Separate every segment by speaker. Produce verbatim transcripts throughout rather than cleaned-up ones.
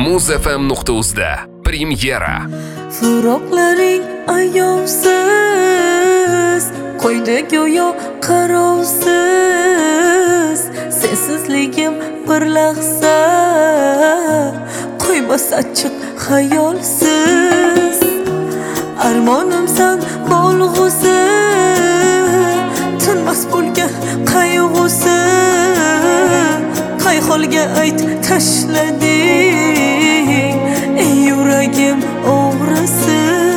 Speaker 1: muz f m nuqta uz da premyera.
Speaker 2: Firoqlaring ayovsiz, qo'ydi go'yo qarovsiz. Sensizligim bir lahza, qo'ymas achchiq xayolsiz. Armonimsan bo'lg'usi, tinmas bo'lgan qayg'usi. Qay holga ayt tashlading, ey yuragim o'g'risi.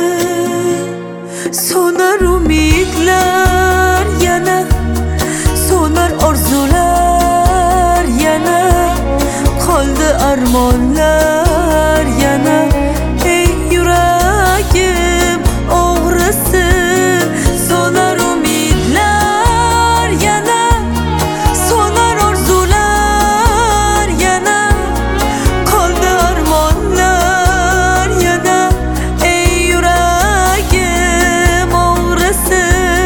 Speaker 2: So'nar umidlar yana, so'nar orzular yana, qoldi armonlar yana, ey yuragim o'g'risi. So'nar umidlar yana, so'nar orzular yana, qoldi armonlar yana, ey yuragim o'g'risi.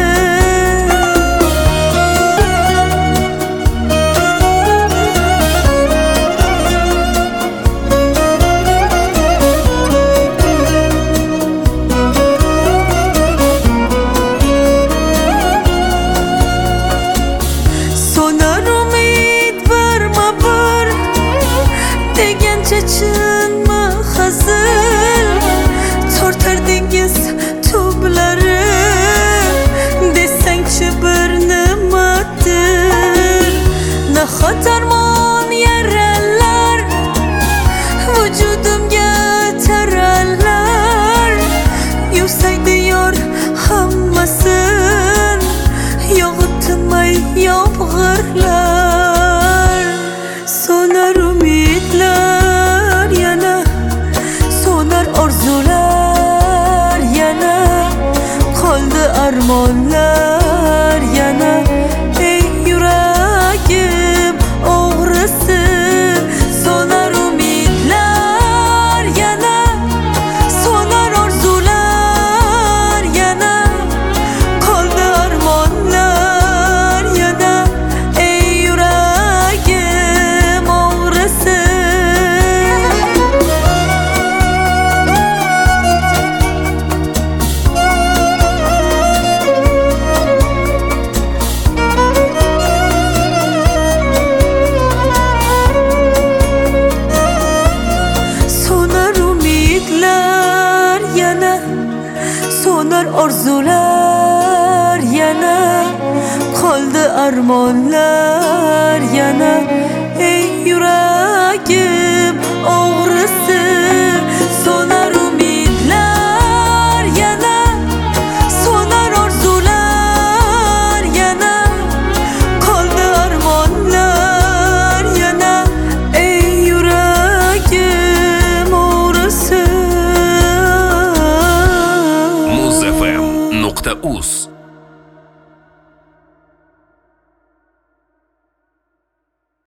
Speaker 2: So'nar umid birma-bir, degancha chinmi hazil. Tortar dengiz tublari, desangchi bir nimadir. Nahot armon yaralar, vujudimga taralar. Yuvsaydi yor hammasin, yog'itmay yomg'irlar. So'nar umidlar yana, so'nar orzular yana, qoldi armonlar yana, ey yuragim o'g'risi. So'nar umidlar yana, so'nar orzular yana, qoldi armonlar yana, ey yuragim o'g'risi. So'nar umidlar yana, so'nar orzular yana, qoldi armonlar yana, ey yuragim o'g'risi. So'nar umidlar yana, so'nar orzular yana, qoldi armonlar yana, ey yuragim o'g'risi.
Speaker 1: muz f m nuqta uz